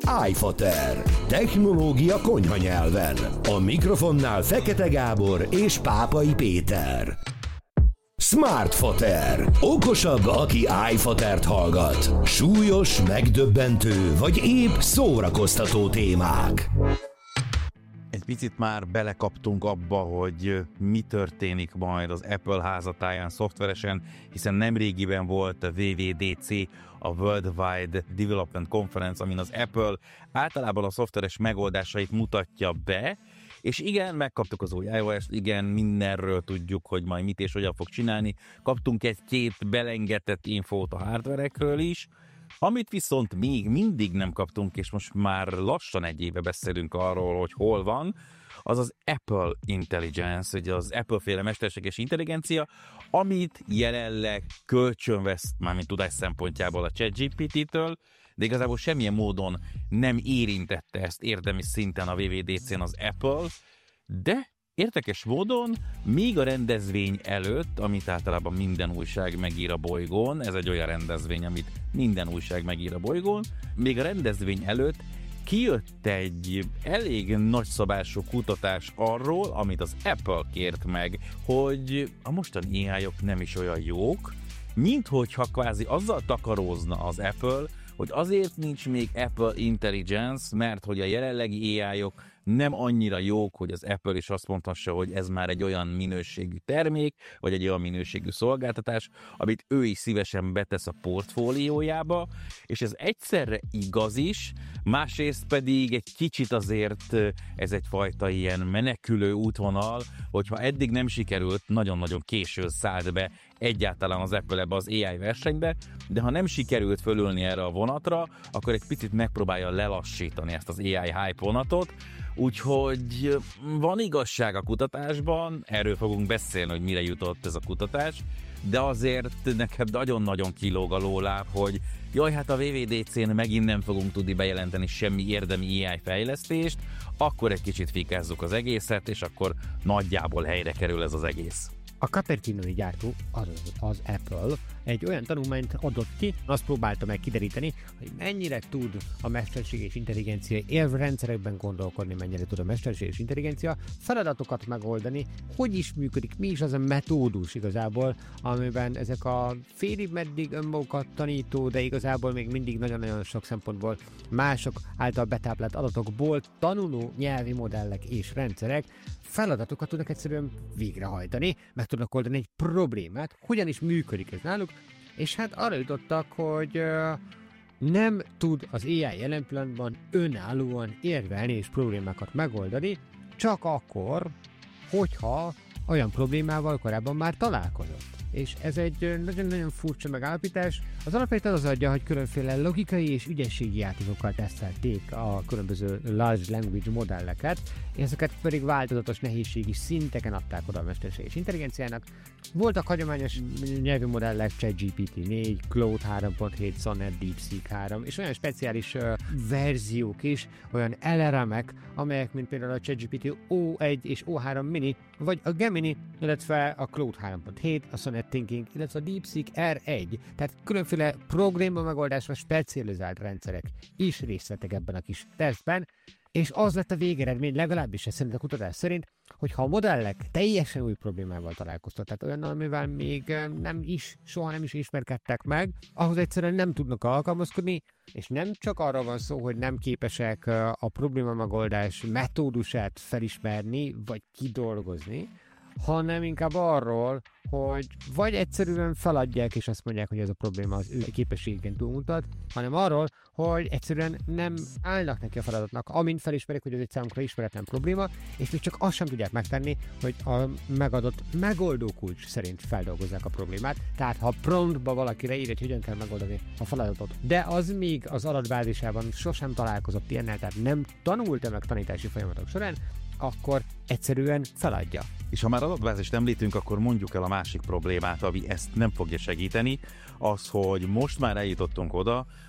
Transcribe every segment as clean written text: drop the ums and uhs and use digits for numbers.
iFater. Technológia konyha nyelven. A mikrofonnál Fekete Gábor és Pápai Péter. Smartfater. Okosabb, aki iFatert hallgat. Súlyos, megdöbbentő vagy épp szórakoztató témák. Egy picit már belekaptunk abba, hogy mi történik majd az Apple házatáján szoftveresen, hiszen nemrégiben volt a WWDC, a Worldwide Development Conference, amin az Apple általában a szoftveres megoldásait mutatja be, és igen, megkaptuk az új iOS-t, igen, mindenről tudjuk, hogy majd mit és hogyan fog csinálni. Kaptunk egy-két belengetett infót a hardverekről is, amit viszont még mindig nem kaptunk, és most már lassan egy éve beszélünk arról, hogy hol van, az az Apple Intelligence, ugye az Apple-féle mesterséges intelligencia, amit jelenleg kölcsönvesz, mármint tudás szempontjából a ChatGPT-től, de igazából semmilyen módon nem érintette ezt érdemi szinten a WWDC-n az Apple, de érdekes módon még a rendezvény előtt, amit általában minden újság megír a bolygón, ez egy olyan rendezvény, amit minden újság megír a bolygón, még a rendezvény előtt kijött egy elég nagyszabású kutatás arról, amit az Apple kért meg, hogy a mostani AI-ok nem is olyan jók, minthogyha kvázi azzal takarózna az Apple, hogy azért nincs még Apple Intelligence, mert hogy a jelenlegi AI-ok nem annyira jók, hogy az Apple is azt mondhassa, hogy ez már egy olyan minőségű termék, vagy egy olyan minőségű szolgáltatás, amit ő is szívesen betesz a portfóliójába, és ez egyszerre igaz is, másrészt pedig egy kicsit azért ez egyfajta ilyen menekülő útvonal, hogyha eddig nem sikerült, nagyon-nagyon későn szállt be egyáltalán az Apple ebbe az AI versenybe, de ha nem sikerült fölülni erre a vonatra, akkor egy picit megpróbálja lelassítani ezt az AI hype vonatot, úgyhogy van igazság a kutatásban, erről fogunk beszélni, hogy mire jutott ez a kutatás, de azért nekem nagyon-nagyon kilóg a lóláb, hogy jaj, hát a WWDC-n megint nem fogunk tudni bejelenteni semmi érdemi AI fejlesztést, akkor egy kicsit fikázzuk az egészet, és akkor nagyjából helyre kerül ez az egész. A cupertinói gyártó, az Apple egy olyan tanulmányt adott ki, azt próbálta meg kideríteni, hogy mennyire tud a mesterséges intelligencia élvrendszerekben gondolkodni, mennyire tud a mesterséges intelligencia feladatokat megoldani, hogy is működik, mi is az a metódus igazából, amiben ezek a félig meddig önmagukat tanító, de igazából még mindig nagyon-nagyon sok szempontból mások által betáplált adatokból tanuló nyelvi modellek és rendszerek feladatokat tudnak egyszerűen végrehajtani, meg tudnak oldani egy problémát, hogyan is működik ez náluk, és hát arra jutottak, hogy nem tud az AI jelen pillanatban önállóan érvelni és problémákat megoldani, csak akkor, hogyha olyan problémával korábban már találkozott. És ez egy nagyon-nagyon furcsa megállapítás. Az alapvetően az adja, hogy különféle logikai és ügyességi játékokkal tesztelték a különböző large language modelleket, és ezeket pedig változatos nehézségi szinteken adták oda a mesterséges intelligenciának. Voltak hagyományos nyelvi modellek, ChatGPT 4, Claude 3.7, Sonnet, DeepSeek 3, és olyan speciális verziók is, olyan LLM-ek, amelyek, mint például a ChatGPT O1 és O3 mini, vagy a Gemini, illetve a Claude 3.7, a Sonnet Thinking, illetve a DeepSeek R1, tehát különféle probléma megoldásra specializált rendszerek is részt vettek ebben a kis tesztben, és az lett a végeredmény, legalábbis ez szerint a kutatás szerint, hogy ha a modellek teljesen új problémával találkoztak, tehát olyan, amivel még soha nem is ismerkedtek meg, ahhoz egyszerűen nem tudnak alkalmazkodni, és nem csak arra van szó, hogy nem képesek a probléma megoldás metódusát felismerni, vagy kidolgozni, hanem inkább arról, hogy vagy egyszerűen feladják, és azt mondják, hogy ez a probléma az ő képességén túlmutat, hanem arról, hogy egyszerűen nem állnak neki a feladatnak, amint felismerik, hogy ez egy számukra ismeretlen probléma, és még csak azt sem tudják megtenni, hogy a megadott megoldókulcs szerint feldolgozzák a problémát. Tehát ha promptba valaki leír, hogy hogyan kell megoldani a feladatot, de az még az adatbázisában sosem találkozott ilyennel, tehát nem tanulta meg tanítási folyamatok során, akkor egyszerűen feladja. És ha már adatbázist említünk, akkor mondjuk el a másik problémát, ami ezt nem fogja segíteni, az, hogy most már eljutottunk oda,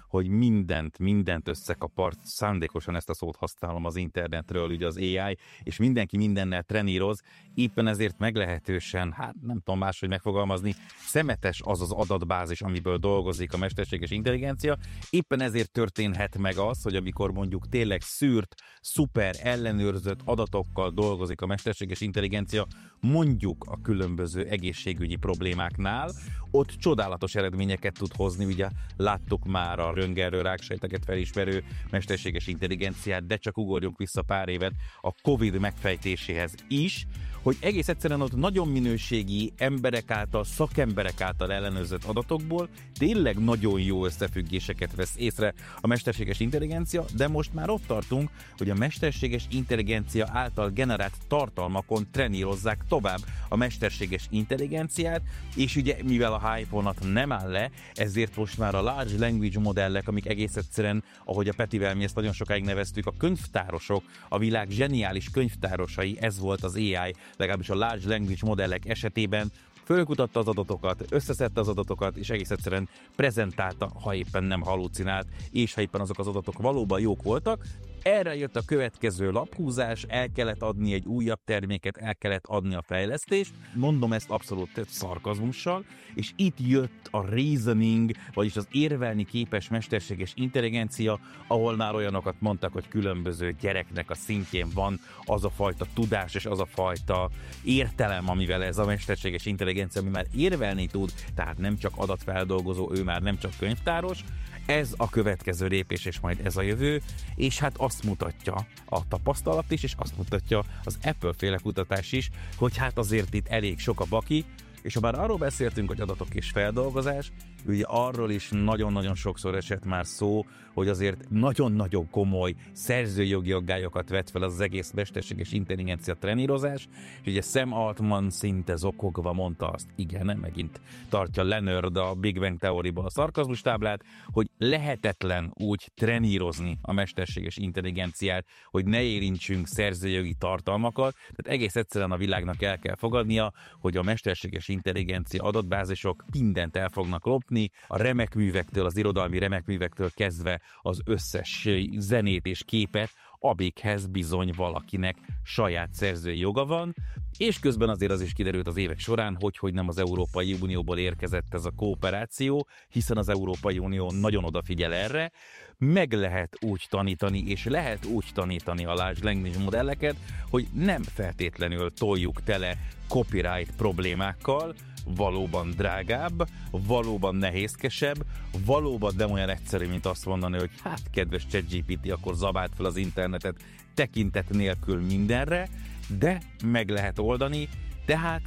hogy mindent összekapart, szándékosan ezt a szót használom az internetről, ugye az AI, és mindenki mindennel treníroz, éppen ezért meglehetősen, nem tudom máshogy megfogalmazni, szemetes az az adatbázis, amiből dolgozik a mesterséges intelligencia, éppen ezért történhet meg az, hogy amikor mondjuk tényleg szűrt, szuper ellenőrzött adatokkal dolgozik a mesterséges intelligencia, mondjuk a különböző egészségügyi problémáknál, ott csodálatos eredményeket tud hozni, ugye láttuk már a röntgenről ráksejteket felismerő mesterséges intelligenciát, de csak ugorjunk vissza pár évet a Covid megfejtéséhez is, hogy egész egyszerűen ott nagyon minőségi emberek által, szakemberek által ellenőrzött adatokból tényleg nagyon jó összefüggéseket vesz észre a mesterséges intelligencia, de most már ott tartunk, hogy a mesterséges intelligencia által generált tartalmakon trenírozzák tovább a mesterséges intelligenciát, és ugye mivel a hype vonat nem áll le, ezért most már a large language modellek, amik egész egyszerűen, ahogy a Petivel mi ezt nagyon sokáig neveztük, a könyvtárosok, a világ zseniális könyvtárosai, ez volt az AI, legalábbis a large language modellek esetében, fölkutatta az adatokat, összeszedte az adatokat, és egész egyszerűen prezentálta, ha éppen nem hallucinált, és ha éppen azok az adatok valóban jók voltak. Erre jött a következő laphúzás, el kellett adni egy újabb terméket, el kellett adni a fejlesztést. Mondom ezt abszolút szarkazmussal, és itt jött a reasoning, vagyis az érvelni képes mesterséges intelligencia, ahol már olyanokat mondtak, hogy különböző gyereknek a szintjén van az a fajta tudás és az a fajta értelem, amivel ez a mesterséges intelligencia, ami már érvelni tud, tehát nem csak adatfeldolgozó, ő már nem csak könyvtáros. Ez a következő lépés, és majd ez a jövő, és hát azt mutatja a tapasztalat is, és azt mutatja az Apple-féle kutatás is, hogy hát azért itt elég sok a baki, és ha már arról beszéltünk, hogy adatok és feldolgozás, ugye arról is nagyon-nagyon sokszor esett már szó, hogy azért nagyon-nagyon komoly szerzőjogi aggályokat vet fel az egész mesterséges intelligencia trenírozás, és ugye Sam Altman szinte zokogva mondta azt, igen, megint tartja Leonard a Big Bang teóriból a szarkazmus táblát, hogy lehetetlen úgy trenírozni a mesterséges intelligenciát, hogy ne érintsünk szerzőjogi tartalmakat, tehát egész egyszerűen a világnak el kell fogadnia, hogy a mesterséges intelligencia adatbázisok mindent el fognak lopni, a remekművektől, az irodalmi remekművektől kezdve az összes zenét és képet, amikhez bizony valakinek saját szerzői joga van, és közben azért az is kiderült az évek során, hogy nem az Európai Unióból érkezett ez a kooperáció, hiszen az Európai Unió nagyon odafigyel erre, meg lehet úgy tanítani, és lehet úgy tanítani a large language modelleket, hogy nem feltétlenül toljuk tele copyright problémákkal, valóban drágább, valóban nehézkesebb, valóban nem olyan egyszerű, mint azt mondani, hogy hát kedves ChatGPT, akkor zabáld fel az internetet tekintet nélkül mindenre, de meg lehet oldani. Tehát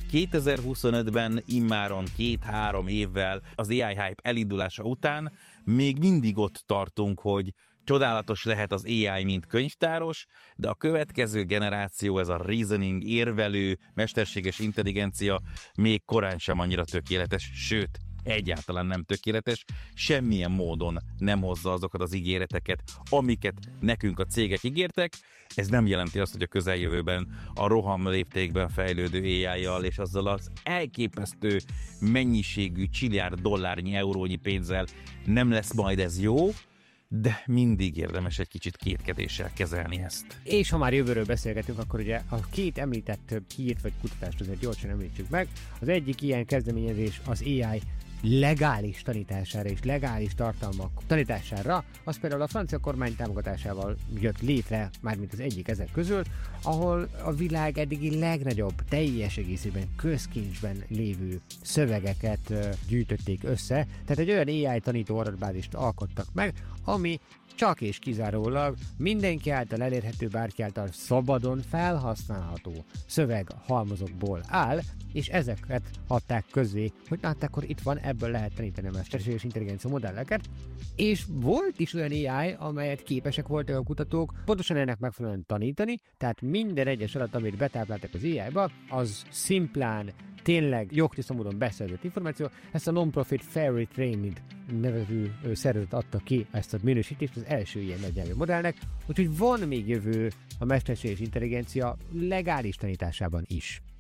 2025-ben immáron 2-3 évvel az AI hype elindulása után még mindig ott tartunk, hogy csodálatos lehet az AI, mint könyvtáros, de a következő generáció, ez a reasoning, érvelő, mesterséges intelligencia még korán sem annyira tökéletes, sőt, egyáltalán nem tökéletes, semmilyen módon nem hozza azokat az ígéreteket, amiket nekünk a cégek ígértek. Ez nem jelenti azt, hogy a közeljövőben a roham léptékben fejlődő AI-jal és azzal az elképesztő mennyiségű csilliárd dollárnyi, eurónyi pénzzel nem lesz majd ez jó, de mindig érdemes egy kicsit kétkedéssel kezelni ezt. És ha már jövőről beszélgetünk, akkor ugye a két említett hírt vagy kutatást azért gyorsan említsük meg. Az egyik ilyen kezdeményezés az AI legális tanítására és legális tartalmak tanítására, az például a francia kormány támogatásával jött létre, mármint az egyik ezek közül, ahol a világ eddigi legnagyobb, teljes egészében közkincsben lévő szövegeket gyűjtötték össze, tehát egy olyan AI tanító adatbázist alkottak meg, ami csak és kizárólag mindenki által elérhető, bárki által szabadon felhasználható szöveghalmazokból áll, és ezeket adták közzé, hogy hát akkor itt van, ebből lehet tanítani a mesterséges intelligencia modelleket, és volt is olyan AI, amelyet képesek voltak a kutatók pontosan ennek megfelelően tanítani, tehát minden egyes adat, amit betápláltak az AI-ba, az szimplán tényleg jogtiszta módon beszerzett információ. Ezt a non-profit Fairy Training nevező szervezet adta ki ezt a minősítést az első ilyen nagynyelvű modellnek, úgyhogy van még jövő a mesterséges intelligencia legális tanításában is.